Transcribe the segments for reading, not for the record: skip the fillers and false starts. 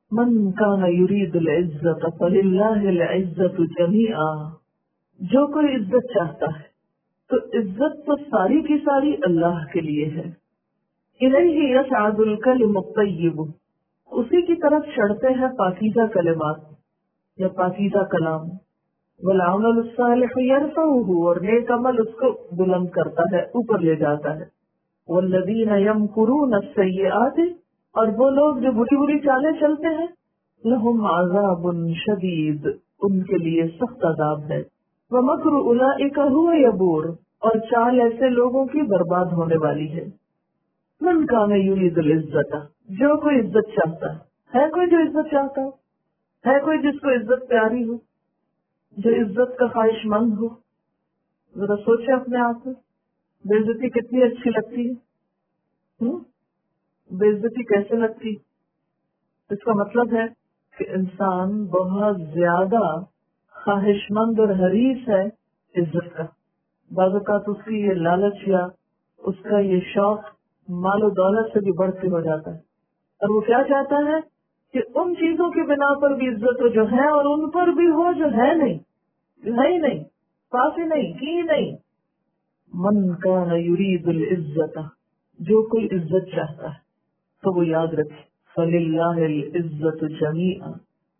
من کان یرید العزت فللہ العزت جمیعا، جو کوئی عزت چاہتا ہے تو عزت تو ساری کی ساری اللہ کے لیے ہے. الیہ یصعد الکلم الطیب، اسی کی طرف چڑھتے ہیں پاکیزہ کلمات یا پاکیزہ کلام. والعمل الصالح یرفعہ، اور نیک عمل اس کو بلند کرتا ہے، اوپر لے جاتا ہے. والذین یمکرون السیئات، اور وہ لوگ جو بری بری چالیں چلتے ہیں، لہم عذاب شدید، ان کے لیے سخت عذاب ہے. ومکر اولئک ھو یبور، اور چال ایسے لوگوں کی برباد ہونے والی ہے. من کان یرید العزت، جو کوئی عزت چاہتا ہے کوئی جو عزت چاہتا ہو، ہے کوئی جس کو عزت پیاری ہو، جو عزت کا خواہش مند ہو. ذرا سوچے اپنے آپ میں، بے عزتی کتنی اچھی لگتی ہے. بے عزتی کیسے لگتی؟ اس کا مطلب ہے کہ انسان بہت زیادہ خواہش مند اور حریص ہے عزت کا. بعض اوقات اس کی یہ لالچ یا اس کا یہ شوق مال و دولت سے بھی بڑھ کے ہو جاتا ہے، اور وہ کیا چاہتا ہے کہ ان چیزوں کی بنا پر بھی عزت ہو جو ہے، اور ان پر بھی ہو جو ہے نہیں، جو ہے ہی نہیں، پاس ہی نہیں، کی ہی نہیں. من کان یرید العزت، جو کوئی عزت چاہتا ہے تو وہ یاد رکھے فللہ العزت جمیعا،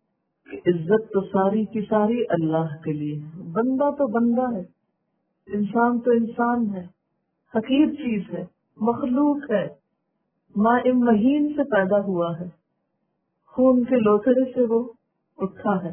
عزت تو ساری کی ساری اللہ کے لیے ہے. بندہ تو بندہ ہے، انسان تو انسان ہے، حقیر چیز ہے، مخلوق ہے، ماء مہین سے پیدا ہوا ہے، خون کے لوتھڑے سے وہ اٹھا ہے،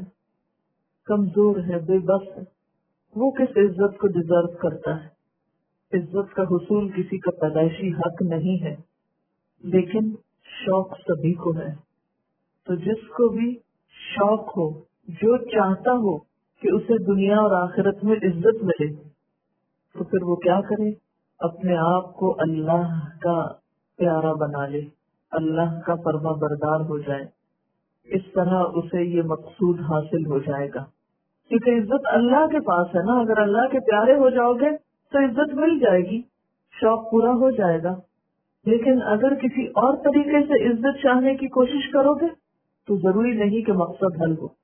کمزور ہے، بے بس ہے. وہ کس عزت کو ڈیزرو کرتا ہے؟ عزت کا حصول کسی کا پیدائشی حق نہیں ہے، لیکن شوق سبھی کو ہے. تو جس کو بھی شوق ہو، جو چاہتا ہو کہ اسے دنیا اور آخرت میں عزت ملے، تو پھر وہ کیا کرے؟ اپنے آپ کو اللہ کا پیارا بنا لے، اللہ کا فرما بردار ہو جائے. اس طرح اسے یہ مقصود حاصل ہو جائے گا، کیونکہ عزت اللہ کے پاس ہے نا. اگر اللہ کے پیارے ہو جاؤ گے تو عزت مل جائے گی، شوق پورا ہو جائے گا. لیکن اگر کسی اور طریقے سے عزت چاہنے کی کوشش کرو گے تو ضروری نہیں کہ مقصد حل ہو.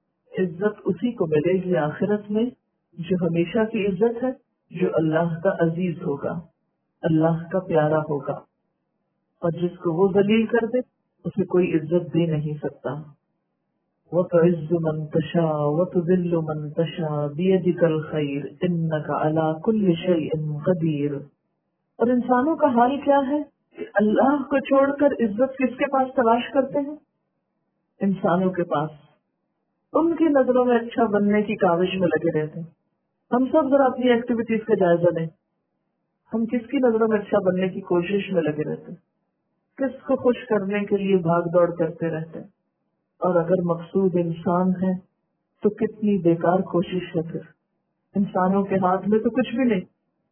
عزت اسی کو ملے گی آخرت میں جو ہمیشہ کی عزت ہے، جو اللہ کا عزیز ہوگا، اللہ کا پیارا ہوگا. اور جس کو وہ ذلیل کر دے اسے کوئی عزت دے نہیں سکتا. وَتُعِزُّ مَن تَشَاءُ وَتُذِلُّ مَن تَشَاءُ بِيَدِكَ الْخَيْرُ إِنَّكَ عَلَى كُلِّ شَيْءٍ قَدِيرٌ. اور انسانوں کا حال کیا ہے کہ اللہ کو چھوڑ کر عزت کس کے پاس تلاش کرتے ہیں؟ انسانوں کے پاس. ان کی نظروں میں اچھا بننے کی کاوش میں لگے رہتے ہیں. ہم سب ذرا اپنی ایکٹیویٹیز کا جائزہ لیں. ہم کس کی نظروں میں اچھا بننے کی کوشش میں لگے رہتے ہیں؟ کس کو خوش کرنے کے لیے بھاگ دوڑ کرتے رہتے ہیں؟ اور اگر مقصود انسان ہے تو کتنی بیکار کوشش ہے. پھر انسانوں کے ہاتھ میں تو کچھ بھی نہیں.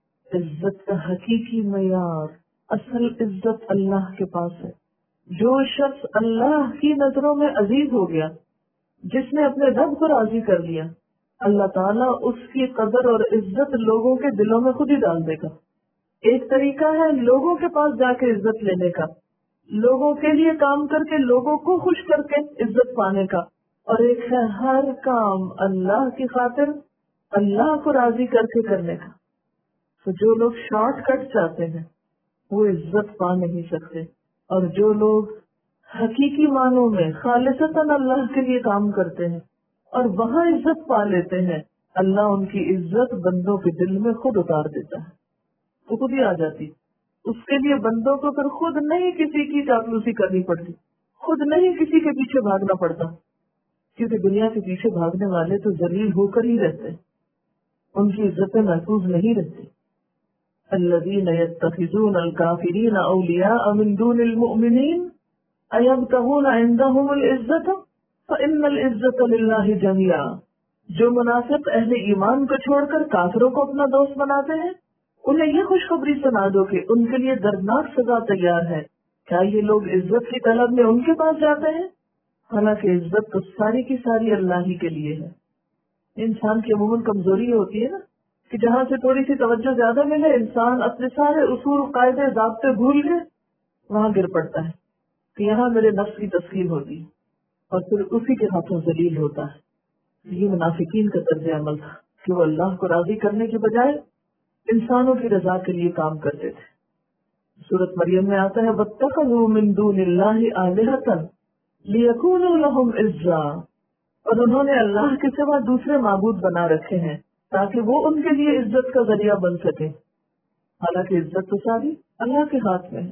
عزت کا حقیقی معیار، اصل عزت اللہ کے پاس ہے. جو شخص اللہ کی نظروں میں عزیز ہو گیا، جس نے اپنے رب کو راضی کر لیا، اللہ تعالیٰ اس کی قدر اور عزت لوگوں کے دلوں میں خود ہی ڈال دے گا. ایک طریقہ ہے لوگوں کے پاس جا کے عزت لینے کا، لوگوں کے لیے کام کر کے لوگوں کو خوش کر کے عزت پانے کا، اور ایک ہے ہر کام اللہ کی خاطر اللہ کو راضی کر کے کرنے کا. تو جو لوگ شارٹ کٹ چاہتے ہیں وہ عزت پا نہیں سکتے، اور جو لوگ حقیقی معنوں میں خالصتاً اللہ کے لیے کام کرتے ہیں اور وہاں عزت پا لیتے ہیں، اللہ ان کی عزت بندوں کے دل میں خود اتار دیتا ہے، وہ خود ہی آ جاتی. اس کے لیے بندوں کو پھر خود نہیں کسی کی چاپلوسی کرنی پڑتی، خود نہیں کسی کے پیچھے بھاگنا پڑتا، کیونکہ دنیا کے پیچھے بھاگنے والے تو ذلیل ہو کر ہی رہتے ہیں، ان کی عزتیں محفوظ نہیں رہتی. الذین یتخذون الکافرین اولیاء من دون المؤمنین ایبتغون عندهم العزت فإن العزت للہ جميعا. جو منافق اہل ایمان کو چھوڑ کر کافروں کو اپنا دوست بناتے ہیں، انہیں یہ خوشخبری سنا دو کہ ان کے لیے دردناک سزا تیار ہے. کیا یہ لوگ عزت کی طلب میں ان کے پاس جاتے ہیں؟ حالانکہ عزت تو ساری کی ساری اللہ ہی کے لیے ہے. انسان کی عموماً کمزوری ہوتی ہے نا کہ جہاں سے تھوڑی سی توجہ زیادہ ملے انسان اپنے سارے اصول قاعدے ضابطے بھول کے وہاں گر پڑتا ہے کہ یہاں میرے نفس کی تسکین ہوتی ہے، اور پھر اسی کے ہاتھوں ذلیل ہوتا ہے۔ یہ منافقین کا طرز عمل تھا کہ وہ اللہ کو راضی کرنے کے بجائے انسانوں کی رضا کے لیے کام کرتے تھے۔ سورۃ مریم میں آتا ہے وَاتَّخَذُوا مِن دُونِ اللَّهِ آلِهَةً لِيَكُونُوا لَهُمْ عِزًّا، اور انہوں نے اللہ کے سوا دوسرے معبود بنا رکھے ہیں تاکہ وہ ان کے لیے عزت کا ذریعہ بن سکے، حالانکہ عزت تو ساری اللہ کے ہاتھ میں ہے۔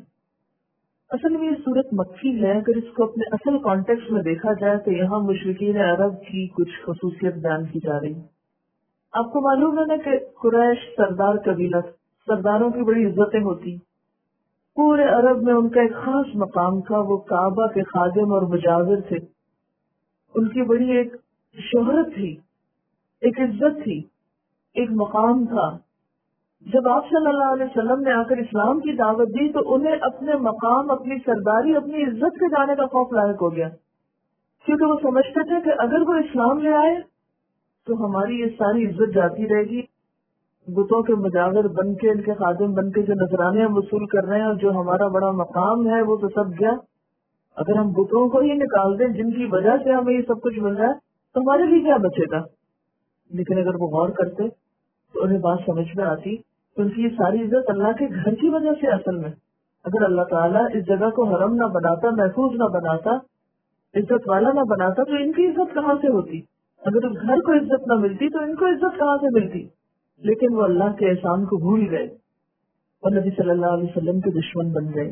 اصل میں یہ صورت مکی ہے، اگر اس کو اپنے اصل کانٹیکسٹ میں دیکھا جائے تو یہاں مشرکین عرب کی کچھ خصوصیت بیان کی جا رہی ہے۔ آپ کو معلوم ہے نا کہ قریش سردار قبیلہ، سرداروں کی بڑی عزتیں ہوتی، پورے عرب میں ان کا ایک خاص مقام تھا، وہ کعبہ کے خادم اور مجاور تھے، ان کی بڑی ایک شہرت تھی، ایک عزت تھی، ایک مقام تھا۔ جب آپ صلی اللہ علیہ وسلم نے آ کر اسلام کی دعوت دی تو انہیں اپنے مقام، اپنی سرداری، اپنی عزت کے جانے کا خوف لاحق ہو گیا، کیونکہ وہ سمجھتے تھے کہ اگر وہ اسلام لے آئے تو ہماری یہ ساری عزت جاتی رہے گی، بتوں کے مجاور بن کے، ان کے خادم بن کے جو نذرانے ہم وصول کر رہے ہیں اور جو ہمارا بڑا مقام ہے وہ تو سب گیا۔ اگر ہم بتوں کو ہی نکال دیں جن کی وجہ سے ہمیں یہ سب کچھ مل رہا ہے تو ہمارے لیے کیا بچے گا؟ لیکن اگر وہ غور کرتے تو انہیں بات سمجھ میں آتی کہ ان کی یہ ساری عزت اللہ کے گھر کی وجہ سے اصل میں، اگر اللہ تعالیٰ اس جگہ کو حرم نہ بناتا، محفوظ نہ بناتا، عزت والا نہ بناتا تو ان کی عزت کہاں سے ہوتی؟ اگر اس گھر کو عزت نہ ملتی تو ان کو عزت کہاں سے ملتی؟ لیکن وہ اللہ کے احسان کو بھول گئے اور نبی صلی اللہ علیہ وسلم کے دشمن بن گئے۔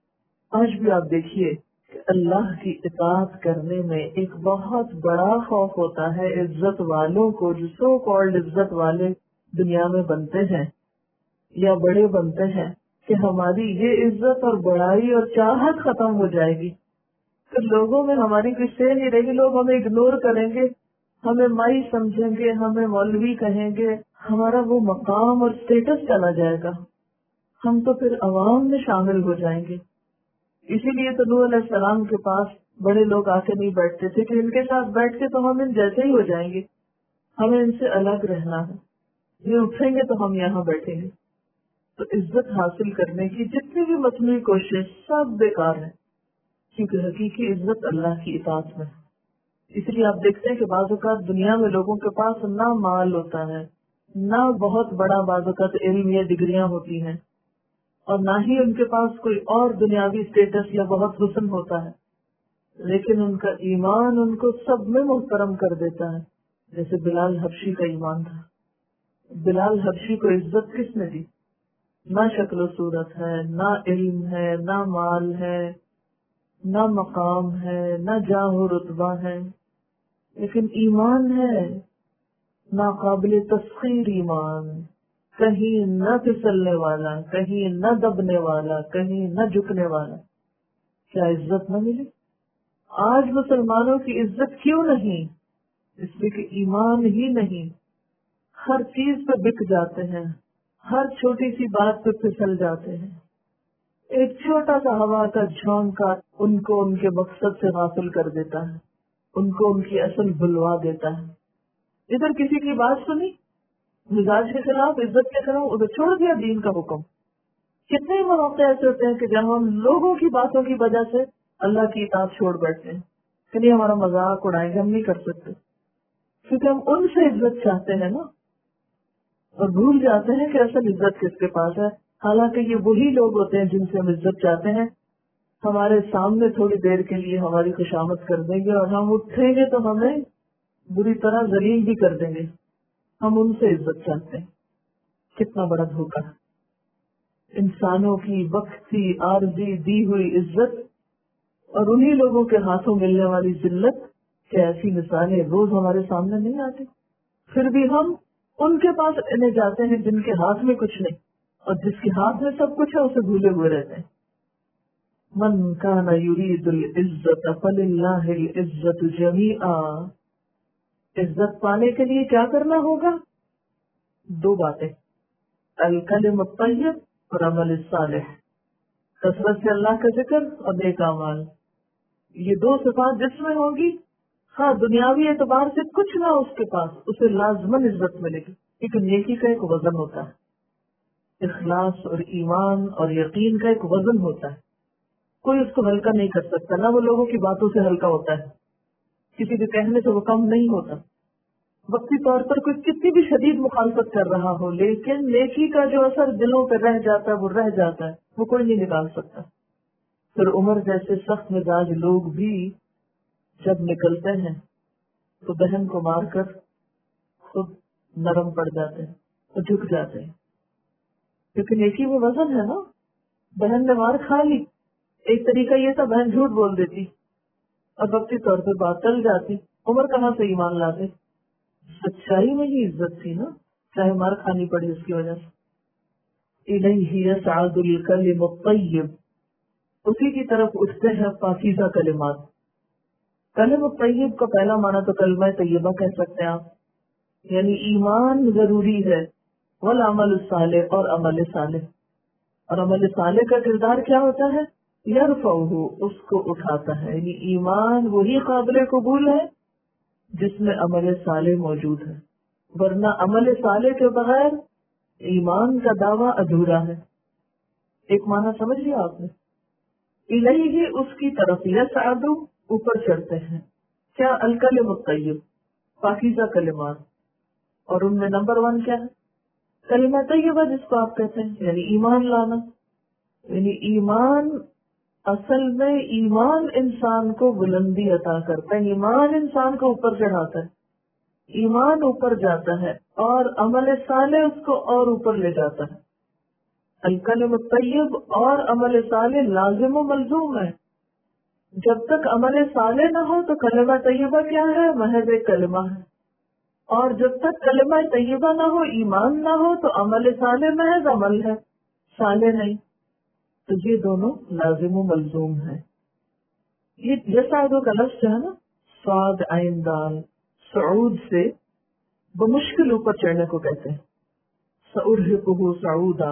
آج بھی آپ دیکھیے کہ اللہ کی اطاعت کرنے میں ایک بہت بڑا خوف ہوتا ہے عزت والوں کو، جو سو کالڈ عزت والے دنیا میں بنتے ہیں یا بڑے بنتے ہیں، کہ ہماری یہ عزت اور بڑائی اور چاہت ختم ہو جائے گی، پھر لوگوں میں ہماری کوئی سے نہیں رہے گی، لوگ ہمیں اگنور کریں گے، ہمیں مائی سمجھیں گے، ہمیں مولوی کہیں گے، ہمارا وہ مقام اور سٹیٹس چلا جائے گا، ہم تو پھر عوام میں شامل ہو جائیں گے۔ اسی لیے تو نوح علیہ السلام کے پاس بڑے لوگ آ کے نہیں بیٹھتے تھے کہ ان کے ساتھ بیٹھ کے تو ہم ان جیسے ہی ہو جائیں گے، ہمیں ان سے الگ رہنا ہے، یہ اٹھیں گے تو ہم یہاں بیٹھیں گے۔ تو عزت حاصل کرنے کی جتنی بھی مصنوعی کوشش سب بیکار ہے، کیونکہ حقیقی عزت اللہ کی اطاعت میں ہے۔ اس لیے آپ دیکھتے ہیں کہ بعض اوقات دنیا میں لوگوں کے پاس نہ مال ہوتا ہے، نہ بہت بڑا بعض اوقات علم یا ڈگریاں ہوتی ہیں، اور نہ ہی ان کے پاس کوئی اور دنیاوی اسٹیٹس یا بہت حسن ہوتا ہے، لیکن ان کا ایمان ان کو سب میں محترم کر دیتا ہے۔ جیسے بلال حبشی کا ایمان تھا، بلال حبشی کو عزت کس نے دی؟ نہ شکل و صورت ہے، نہ علم ہے، نہ مال ہے، نہ مقام ہے، نہ جاہ و رتبہ ہے، لیکن ایمان ہے، ناقابل تسخیر ایمان، کہیں نہ پھسلنے والا، کہیں نہ دبنے والا، کہیں نہ جھکنے والا۔ کیا عزت نہ ملی؟ آج مسلمانوں کی عزت کیوں نہیں؟ اس لیے کہ ایمان ہی نہیں، ہر چیز پہ بک جاتے ہیں، ہر چھوٹی سی بات پہ پھسل جاتے ہیں، ایک چھوٹا سا ہوا کا جھونکا ان کو ان کے مقصد سے غافل کر دیتا ہے، ان کو ان کی اصل بھلوا دیتا ہے۔ ادھر کسی کی بات سنی مزاج کے خلاف، عزت کے خلاف، ادھر چھوڑ دیا دین کا حکم۔ کتنے مواقع ایسے ہوتے ہیں کہ جب ہم لوگوں کی باتوں کی وجہ سے اللہ کی اطاعت چھوڑ بیٹھتے ہیں کہ نہیں ہمارا مذاق اڑائیں گے، ہم نہیں کر سکتے، کیونکہ ہم ان سے عزت چاہتے ہیں نا، اور بھول جاتے ہیں کہ اصل عزت کس کے پاس ہے۔ حالانکہ یہ وہی لوگ ہوتے ہیں جن سے ہم عزت چاہتے ہیں، ہمارے سامنے تھوڑی دیر کے لیے ہماری خوشامد کر دیں گے اور ہم اٹھیں گے تو ہمیں بری طرح ذلیل بھی کر دیں گے۔ ہم ان سے عزت چاہتے ہیں، کتنا بڑا دھوکہ ہے۔ انسانوں کی وقتی عارضی دی ہوئی عزت اور انہی لوگوں کے ہاتھوں ملنے والی ذلت، کہ ایسی مثالیں روز ہمارے سامنے نہیں آتی، پھر بھی ہم ان کے پاس لینے جاتے ہیں جن کے ہاتھ میں کچھ نہیں، اور جس کے ہاتھ میں سب کچھ ہے اسے بھولے ہوئے رہتے ہیں۔ من کان یرید العزت فللہ العزت جمیعا، عزت پانے کے لیے کیا کرنا ہوگا؟ دو باتیں، الکلم الطیب اور عمل الصالح، کثرت سے اللہ کا ذکر اور نیک اعمال۔ یہ دو صفات جس میں ہوگی، ہاں دنیاوی اعتبار سے کچھ نہ اس کے پاس، اسے لازماً عزت ملے گی، کیونکہ نیکی کا ایک وزن ہوتا ہے، اخلاص اور ایمان اور یقین کا ایک وزن ہوتا ہے، کوئی اس کو ہلکا نہیں کر سکتا، نہ وہ لوگوں کی باتوں سے ہلکا ہوتا ہے۔ کسی کے کہنے سے وہ کم نہیں ہوتا. وقتی طور پر کوئی کتنی بھی شدید مخالفت کر رہا ہو لیکن نیکی کا جو اثر دلوں پہ رہ جاتا ہے وہ رہ جاتا ہے, وہ کوئی نہیں نکال سکتا. پھر عمر جیسے سخت مزاج لوگ بھی جب نکلتے ہیں تو بہن کو مار کر خود نرم پڑ جاتے ہیں, تو جھک جاتے ہیں, کیونکہ نیکی میں وزن ہے نا. بہن نے مار کھا لی, ایک طریقہ یہ تھا بہن جھوٹ بول دیتی اور وقتی طور پہ بات ٹل جاتی. عمر کہاں سے ایمان لاتے؟ سچائی میں ہی عزت تھی نا, چاہے مار کھانی پڑی اس کی وجہ سے. الیہ یصعد الکلم الطیب, اسی کی طرف اٹھتے ہیں پاکیزہ کلمات. کلم الطیب کا پہلا معنی تو کلمہ طیبہ کہہ سکتے ہیں آپ, یعنی ایمان ضروری ہے, والعمل الصالح اور عمل صالح. اور عمل صالح کا کردار کیا ہوتا ہے؟ یرفعہ, اس کو اٹھاتا ہے. یعنی ایمان وہی قابل قبول ہے جس میں عمل صالح موجود ہے, ورنہ عمل صالح کے بغیر ایمان کا دعویٰ ادھورا ہے. ایک معنی سمجھ لیا آپ نے. الیہ, اس کی طرف, یصعد, اوپر چڑھتے ہیں. کیا؟ الکلم الطیب, پاکیزہ کلمات. اور ان میں نمبر 1 کیا ہے؟ کلمہ طیبہ, جس کو آپ کہتے ہیں, یعنی ایمان لانا. یعنی ایمان, اصل میں ایمان انسان کو بلندی عطا کرتا ہے, ایمان انسان کو اوپر چڑھاتا ہے, ایمان اوپر جاتا ہے اور عمل صالح اس کو اور اوپر لے جاتا ہے. الکلم الطیب اور عمل صالح لازم و ملزوم ہے. جب تک عمل صالح نہ ہو تو کلمہ طیبہ کیا ہے؟ محض ایک کلمہ ہے. اور جب تک کلمہ طیبہ نہ ہو, ایمان نہ ہو, تو عمل صالح محض عمل ہے, صالح نہیں. تو یہ دونوں لازم و ملزوم ہے. یہ یصعد کا لفظ ہے نا, صاد عین دال, صعود سے بمشکل اوپر چڑھنے کو کہتے ہیں. سأرهقه صعودا,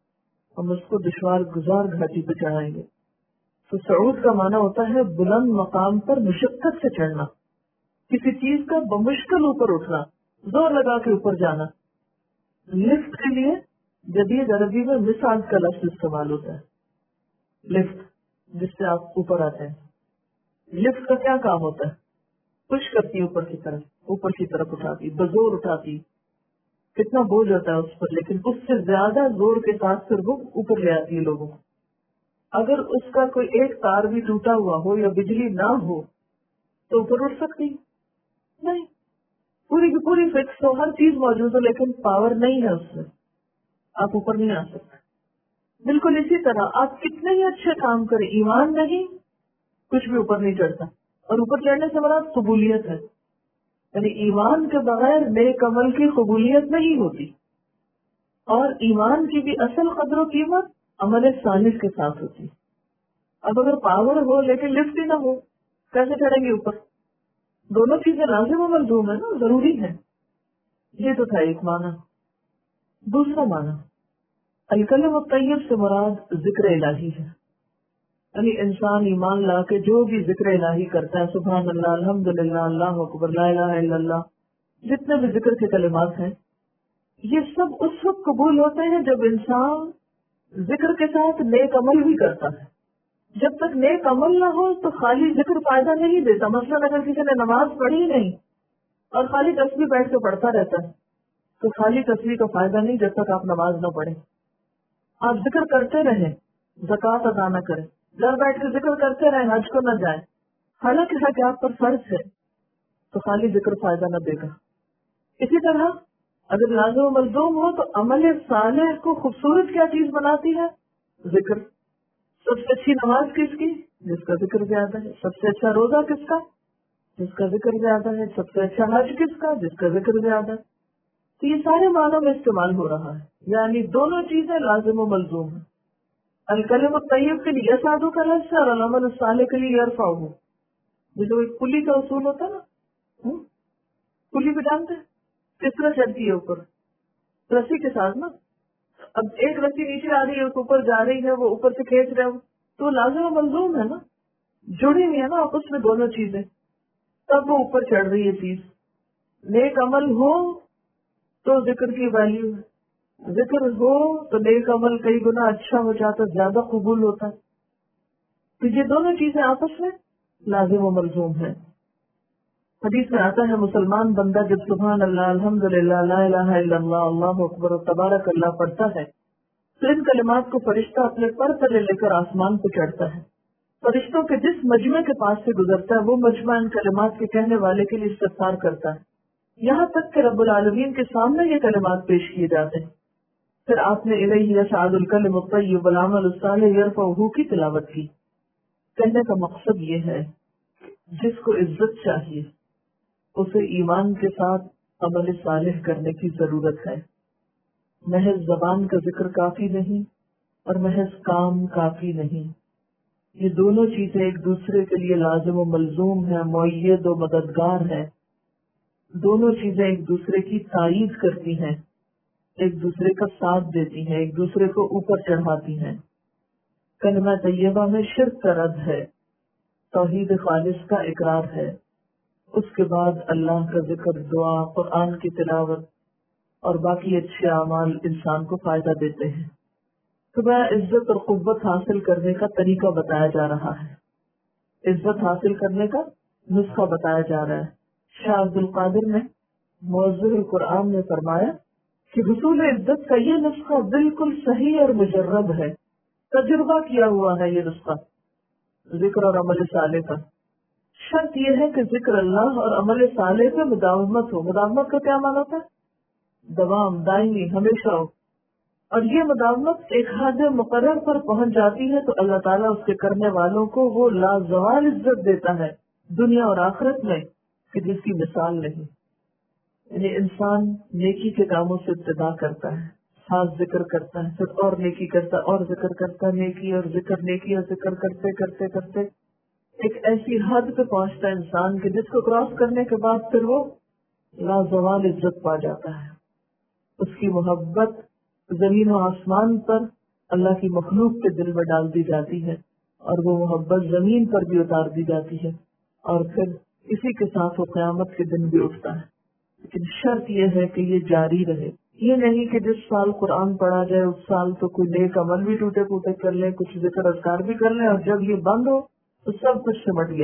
ہم اس کو دشوار گزار گھاٹی پہ چڑھائیں گے. تو صعود کا معنی ہوتا ہے بلند مقام پر مشقت سے چڑھنا, کسی چیز کا بمشکل اوپر اٹھنا, زور لگا کے اوپر جانا. لفٹ کے لیے جدید عربی میں مساج کا لفظ استعمال ہوتا ہے. لفٹ, جس سے آپ اوپر آتے ہیں. لفٹ کا کیا کام ہوتا ہے؟ پش کرتی اوپر کی طرف اٹھاتی, بزور اٹھاتی. کتنا بوجھ ہوتا ہے اس پر, لیکن اس سے زیادہ زور کے ساتھ پھر وہ اوپر لے آتی ہے لوگوں کو. اگر اس کا کوئی ایک تار بھی ٹوٹا ہوا ہو یا بجلی نہ ہو تو اوپر اٹھ سکتی نہیں. پوری کی پوری فکس ہو, ہر چیز موجود ہو, لیکن پاور نہیں ہے اس میں, آپ اوپر نہیں آ سکتے. بالکل اسی طرح آپ کتنے ہی اچھے کام کریں, ایمان نہیں, کچھ بھی اوپر نہیں چڑھتا. اور اوپر چڑھنے سے مراد قبولیت ہے, یعنی ایمان کے بغیر نیک عمل کی قبولیت نہیں ہوتی. اور ایمان کی بھی اصل قدر و قیمت عمل صالح کے ساتھ ہوتی. اب اگر پاور ہو لیکن لفٹ ہی نہ ہو, کیسے چڑھیں گے اوپر؟ دونوں چیزیں لازم و ملزوم ہے نا, ضروری ہے. یہ تو تھا ایک معنی. دوسرا معنی, الکلم الطیب سے مراد ذکر الہی ہے. یعنی انسان ایمان لا کے جو بھی ذکر الہی کرتا ہے, سبحان اللہ, الحمدللہ, اللہ اکبر, لا الہ الا اللہ, جتنے بھی ذکر کے کلمات ہیں, یہ سب اس وقت قبول ہوتے ہیں جب انسان ذکر کے ساتھ نیک عمل بھی کرتا ہے. جب تک نیک عمل نہ ہو تو خالی ذکر فائدہ نہیں دیتا. مثلاً اگر کسی نے نماز پڑھی نہیں اور خالی تسبیح بیٹھ کے پڑھتا رہتا ہے تو خالی تسبیح کا فائدہ نہیں جب تک آپ نماز نہ پڑھیں. آپ ذکر کرتے رہیں, زکوٰۃ ادا نہ کریں, گھر بیٹھ کے ذکر کرتے رہیں, حج کو نہ جائیں, حالانکہ حج آپ پر فرض ہے, تو خالی ذکر فائدہ نہ دے گا. اسی طرح اگر لازم و ملزوم ہو تو عمل صالح کو خوبصورت کیا چیز بناتی ہے؟ ذکر. سب سے اچھی نماز کس کی؟ جس کا ذکر زیادہ ہے. سب سے اچھا روزہ کس کا؟ جس کا ذکر زیادہ ہے. سب سے اچھا حج کس کا؟ جس کا ذکر زیادہ ہے. تو یہ سارے معنوں میں استعمال ہو رہا ہے, یعنی دونوں چیزیں لازم و ملزوم ہیں. الکلم الطیب کے لیے یصعد کا لفظ ہے اور العمل الصالح کے لیے یرفعہ. جو ایک پلی کا اصول ہوتا ہے نا, پلی بھی جانتے ہیں کس طرح چلتی ہے اوپر, رسی کے ساتھ نا. اب ایک رسی نیچے آ رہی ہے, اوپر جا رہی ہے, وہ اوپر سے کھینچ رہے ہو, تو لازم و ملزوم ہے نا, جڑی ہوئی ہے نا آپس میں دونوں چیزیں, تب وہ اوپر چڑھ رہی ہے چیز. نیک عمل ہو تو ذکر کی ویلیو ہے, ذکر ہو تو نیک عمل کئی گنا اچھا ہو جاتا, زیادہ قبول ہوتا ہے. تو یہ دونوں چیزیں آپس میں لازم و ملزوم ہیں. حدیث میں آتا ہے مسلمان بندہ جب سبحان اللہ الحمدللہ لا الہ الا اللہ اللہ اکبر تبارک اللہ پڑھتا ہے تو ان کلمات کو فرشتہ اپنے پر تلے لے کر آسمان پہ چڑھتا ہے. فرشتوں کے جس مجمع کے پاس سے گزرتا ہے وہ مجمع ان کلمات کے کہنے والے کے لیے استغفار کرتا ہے, یہاں تک کہ رب العالمین کے سامنے یہ کلمات پیش کیے جاتے ہیں. پھر آپ نے الیہ یصعد الکلم الطیب والعمل الصالح یرفعہ کی تلاوت کی. کہنے کا مقصد یہ ہے جس کو عزت چاہیے اسے ایمان کے ساتھ عمل صالح کرنے کی ضرورت ہے. محض زبان کا ذکر کافی نہیں اور محض کام کافی نہیں, یہ دونوں چیزیں ایک دوسرے کے لیے لازم و ملزوم ہیں, مؤید و مددگار ہیں. دونوں چیزیں ایک دوسرے کی تائید کرتی ہیں, ایک دوسرے کا ساتھ دیتی ہیں, ایک دوسرے کو اوپر چڑھاتی ہیں. کلمہ طیبہ میں شرک کا رد ہے, توحید خالص کا اقرار ہے, اس کے بعد اللہ کا ذکر, دعا, قرآن کی تلاوت اور باقی اچھے اعمال انسان کو فائدہ دیتے ہیں. تو عزت اور قوت حاصل کرنے کا طریقہ بتایا جا رہا ہے, عزت حاصل کرنے کا نسخہ بتایا جا رہا ہے. شاہ عبد القادر نے موضوع القرآن میں فرمایا کہ حصول عزت کا یہ نسخہ بالکل صحیح اور مجرب ہے, تجربہ کیا ہوا ہے یہ نسخہ ذکر اور عمل صالح کا. شرط یہ ہے کہ ذکر اللہ اور عمل صالح پہ مداومت ہو. مداومت کا کیا معنی ہوتا ہے؟ دوام, دائمی, ہمیشہ ہو. اور یہ مداومت ایک حد مقرر پر پہنچ جاتی ہے تو اللہ تعالیٰ اس کے کرنے والوں کو وہ لازوال عزت دیتا ہے دنیا اور آخرت میں کہ جس کی مثال نہیں. یعنی انسان نیکی کے کاموں سے ابتدا کرتا ہے, خاص ذکر کرتا ہے, پھر اور نیکی کرتا ہے, اور ذکر کرتا ہے, نیکی اور ذکر, نیکی اور ذکر کرتے کرتے کرتے ایک ایسی حد پہ پہنچتا ہے انسان کہ جس کو کراس کرنے کے بعد پھر وہ لازوال عزت پا جاتا ہے. اس کی محبت زمین و آسمان پر اللہ کی مخلوق کے دل میں ڈال دی جاتی ہے اور وہ محبت زمین پر بھی اتار دی جاتی ہے اور پھر اسی کے ساتھ وہ قیامت کے دن بھی اٹھتا ہے. لیکن شرط یہ ہے کہ یہ جاری رہے. یہ نہیں کہ جس سال قرآن پڑھا جائے اس سال تو کوئی نیک عمل بھی ٹوٹے پوٹے کر لیں, کچھ ذکر اذکار بھی کر لیں اور جب یہ بند ہو تو سب کچھ سمٹ گیا.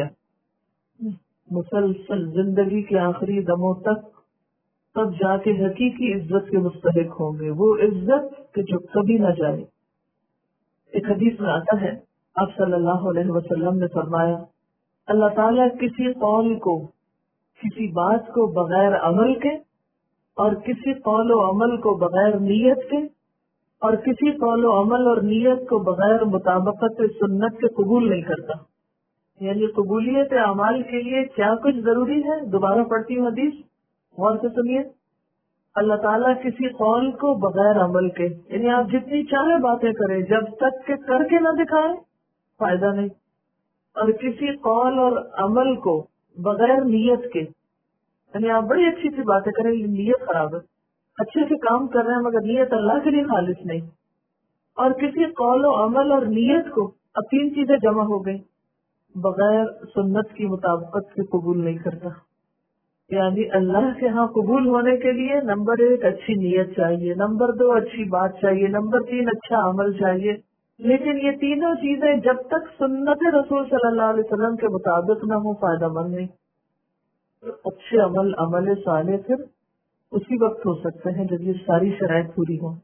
مسلسل زندگی کے آخری دموں تک تب جا کے حقیقی عزت کے مستحق ہوں گے, وہ عزت کہ جو کبھی نہ جائے. ایک حدیث میں آتا ہے آپ صلی اللہ علیہ وسلم نے فرمایا اللہ تعالیٰ کسی قول کو, کسی بات کو بغیر عمل کے اور کسی قول و عمل کو بغیر نیت کے اور کسی قول و عمل اور نیت کو بغیر مطابقت سنت کے قبول نہیں کرتا. یعنی قبولیت اعمال کے لیے کیا کچھ ضروری ہے؟ دوبارہ پڑھتی ہوں حدیث, غور سے سنیے. اللہ تعالیٰ کسی قول کو بغیر عمل کے, یعنی آپ جتنی چاہے باتیں کریں جب تک کہ کر کے نہ دکھائیں فائدہ نہیں, اور کسی قول اور عمل کو بغیر نیت کے, یعنی آپ بڑی اچھی سی باتیں کریں نیت خراب ہے, اچھے سے کام کر رہے ہیں مگر نیت اللہ کے لیے خالص نہیں, اور کسی قول و عمل اور نیت کو, اب تین چیزیں جمع ہو گئی, بغیر سنت کی مطابقت سے قبول نہیں کرتا. یعنی اللہ کے ہاں قبول ہونے کے لیے نمبر 1 اچھی نیت چاہیے, نمبر 2 اچھی بات چاہیے, نمبر 3 اچھا عمل چاہیے. لیکن یہ تینوں چیزیں جب تک سنت رسول صلی اللہ علیہ وسلم کے مطابق نہ ہو فائدہ مند نہیں. اچھے عمل, عمل صالح پھر اسی وقت ہو سکتے ہیں جب یہ ساری شرائط پوری ہوں.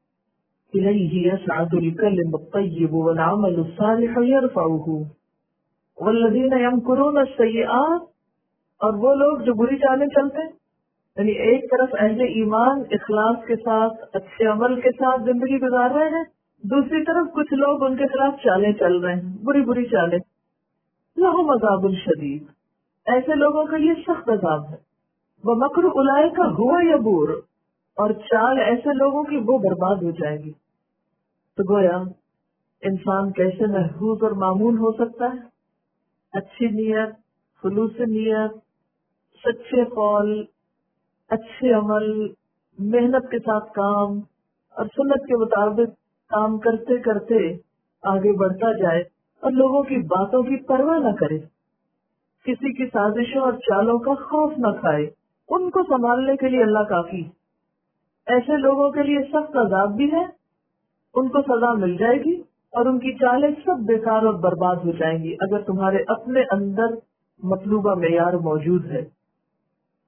الیہ یصعد الکلم الطیب والعمل الصالح یرفعہ والذین یمکرون السیئات, اور وہ لوگ جو بری چالیں چلتے ہیں, یعنی ایک طرف اہل ایمان اخلاص کے ساتھ اچھے عمل کے ساتھ زندگی گزار رہے ہیں, دوسری طرف کچھ لوگ ان کے خلاف چالیں چل رہے ہیں, بری بری چالیں. لہم عذاب شدید, ایسے لوگوں کا یہ سخت عذاب ہے. ومکر اولئک ھو یبور, اور چال ایسے لوگوں کی وہ برباد ہو جائے گی. تو گویا انسان کیسے محفوظ اور مامون ہو سکتا ہے؟ اچھی نیت, خلوص نیت, سچے قول, اچھے عمل, محنت کے ساتھ کام اور سنت کے مطابق کام کرتے کرتے آگے بڑھتا جائے اور لوگوں کی باتوں کی پرواہ نہ کرے, کسی کی سازشوں اور چالوں کا خوف نہ کھائے. ان کو سنبھالنے کے لیے اللہ کافی. ایسے لوگوں کے لیے سخت عذاب بھی ہے, ان کو سزا مل جائے گی اور ان کی چالیں سب بیکار اور برباد ہو جائیں گی اگر تمہارے اپنے اندر مطلوبہ معیار موجود ہے.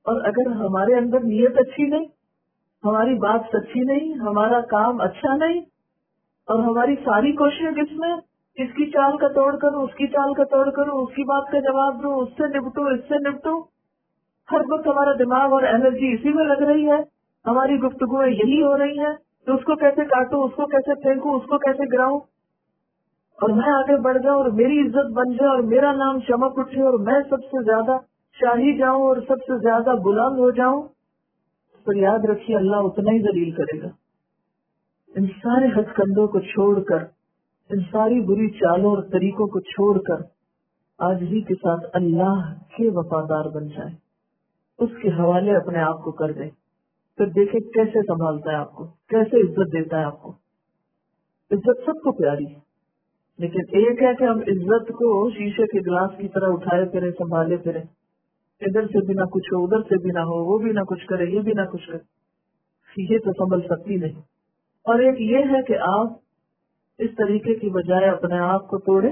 اور اگر ہمارے اندر نیت اچھی نہیں، ہماری بات سچی نہیں، ہمارا کام اچھا نہیں، اور ہماری ساری کوششیں کس میں، اس کی چال کا توڑ کروں، اس کی چال کا توڑ کروں، اس کی بات کا جواب دوں، اس سے نپٹوں، اس سے نپٹوں، ہر وقت ہمارا دماغ اور انرجی اسی میں لگ رہی ہے، ہماری گفتگویں یہی ہو رہی ہیں، تو اس کو کیسے کاٹوں، اس کو کیسے پھینکوں، اس کو کیسے گراؤں، اور میں آگے بڑھ جاؤں اور میری عزت بن جائے اور میرا نام چمک اٹھے اور میں سب سے زیادہ شاہی جاؤں اور سب سے زیادہ بلند ہو جاؤں، تو یاد رکھیے اللہ اتنا ہی ذلیل کرے گا۔ ان سارے ہتھ کندوں کو چھوڑ کر، ان ساری بری چالوں اور طریقوں کو چھوڑ کر آج ہی کے ساتھ اللہ کے وفادار بن جائے، اس کے حوالے اپنے آپ کو کر دیں، پھر دیکھیں کیسے سنبھالتا ہے آپ کو، کیسے عزت دیتا ہے آپ کو۔ عزت سب کو پیاری ہے، لیکن ایک ہے کہ ہم عزت کو شیشے کے گلاس کی طرح اٹھائے پھریں، سنبھالے پھریں، ادھر سے بھی نہ کچھ ہو، ادھر سے بھی نہ ہو، وہ بھی نہ کچھ کرے، یہ بھی نہ کچھ کرے، یہ تو سنبھل سکتی نہیں۔ اور ایک یہ ہے کہ آپ اس طریقے کی بجائے اپنے آپ کو توڑیں،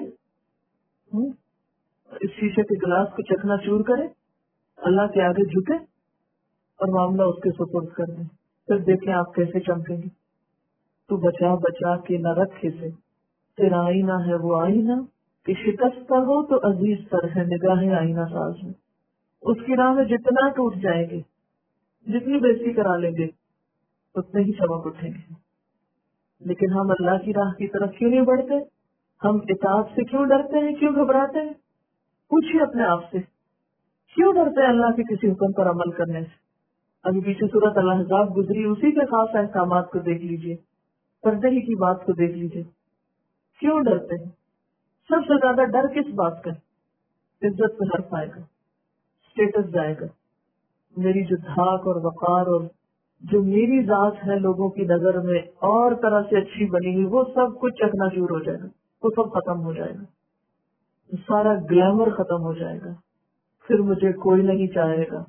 اس شیشے کے گلاس کو چکنا چور کریں، اللہ کے آگے جھکے اور معاملہ اس کے سپرد کر دیں، پھر دیکھیں آپ کیسے چمکیں گے۔ تو بچا بچا کے نہ رکھے سے، تیرا آئینہ ہے وہ آئینہ کہ شکستہ ہو تو عزیز تر ہے نگاہ آئینہ ساز میں۔ اس کی راہ میں جتنا ٹوٹ جائیں گے، جتنی بےزتی کرا لیں گے، اتنے ہی چمک اٹھیں گے۔ لیکن ہم اللہ کی راہ کی طرف کیوں نہیں بڑھتے؟ ہم اطاعت سے کیوں ڈرتے ہیں، کیوں گھبراتے ہیں؟ پوچھیے اپنے آپ سے، کیوں ڈرتے ہیں اللہ کے کسی حکم پر عمل کرنے سے؟ ابھی پیچھے سورۃ الاحزاب گزری، اسی کے خاص احکامات کو دیکھ لیجئے، پردے ہی کی بات کو دیکھ لیجئے۔ کیوں ڈرتے ہیں؟ سب سے زیادہ ڈر کس بات کا ہے؟ عزت پہ حرف آئے گا، اسٹیٹس جائے گا، میری جو دھاک اور وقار اور جو میری ذات ہے لوگوں کی نظر میں اور طرح سے اچھی بنی ہوئی، وہ سب کچھ چکنا چور ہو جائے گا، وہ سب ختم ہو جائے گا، سارا گلیمر ختم ہو جائے گا، پھر مجھے کوئی نہیں چاہے گا۔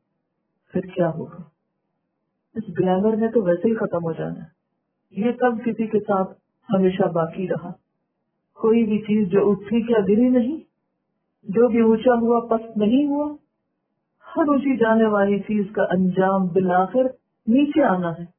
پھر کیا ہوگا؟ اس گلیمر نے تو ویسے ہی ختم ہو جانا ہے۔ یہ کب کسی کے ساتھ ہمیشہ باقی رہا؟ کوئی بھی چیز جو اٹھی کیا گری نہیں، جو بھی اونچا ہوا پست نہیں ہوا، ہر اونچی جانے والی چیز کا انجام بالآخر نیچے آنا ہے۔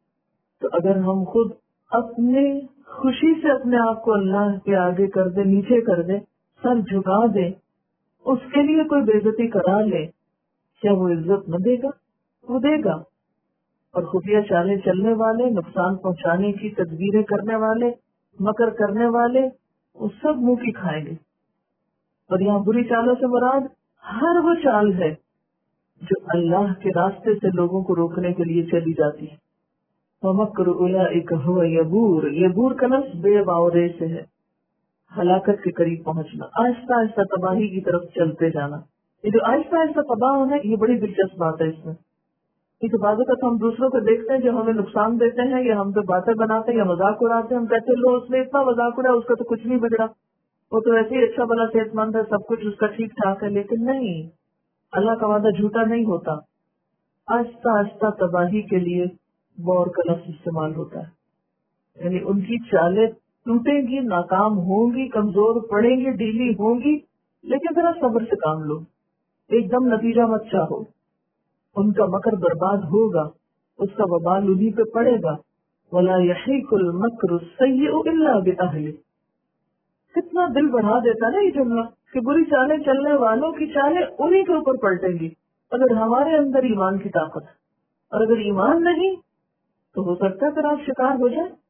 تو اگر ہم خود اپنے خوشی سے اپنے آپ کو اللہ کے آگے کر دیں، نیچے کر دیں، سر جھکا دیں، اس کے لیے کوئی بے عزتی کرا لے، کیا وہ عزت نہ دے گا؟ وہ دے گا۔ اور خفیہ چالیں چلنے والے، نقصان پہنچانے کی تدبیریں کرنے والے، مکر کرنے والے، وہ سب منہ کی کھائیں گے۔ اور یہاں بری چالوں سے مراد ہر وہ چال ہے جو اللہ کے راستے سے لوگوں کو روکنے کے لیے چلی جاتی ہے۔ وَمَكْرُ أُولَٰئِكَ هُوَ يَبُورُ، یبور کا لفظ بے باورے سے ہے، ہلاکت کے قریب پہنچنا، آہستہ آہستہ تباہی کی طرف چلتے جانا۔ یہ جو آہستہ آہستہ تباہ ہونا ہے، یہ بڑی دلچسپ بات ہے اس میں، کیونکہ بعض اوقات ہم دوسروں کو دیکھتے ہیں جو ہمیں نقصان دیتے ہیں یا ہم پہ باتیں بناتے ہیں یا مذاق اڑاتے ہیں، ہم کہتے ہیں لو اس نے اتنا مذاق اڑایا، اس کا تو کچھ نہیں بگڑا، وہ تو ایسے ہی اچھا بھلا صحت مند ہے، سب کچھ اس کا ٹھیک ٹھاک ہے۔ لیکن نہیں، اللہ کا وعدہ جھوٹا نہیں ہوتا۔ آہستہ آہستہ تباہی کے لیے بور کا لفظ استعمال ہوتا ہے، یعنی ان کی چالیں ٹوٹیں گی، ناکام ہوں گی، کمزور پڑیں گی، ڈھیلی ہوں گی، لیکن ذرا صبر سے کام لو، ایک دم نتیجہ مت چاہو۔ ان کا مکر برباد ہوگا، اس کا وبال انہی پہ پڑے گا۔ وَلَا يَحِيقُ الْمَكْرُ السَّيِّئُ إِلَّا بِأَهْلِهِ، کتنا دل بڑھا دیتا نا یہ جملہ کہ بری چالیں چلنے والوں کی چالیں انہی کے اوپر پلٹیں گی۔ اگر ہمارے اندر ایمان کی طاقت ہے، اور اگر ایمان نہیں تو ہو سکتا ہے پھر آپ شکار ہو جائیں،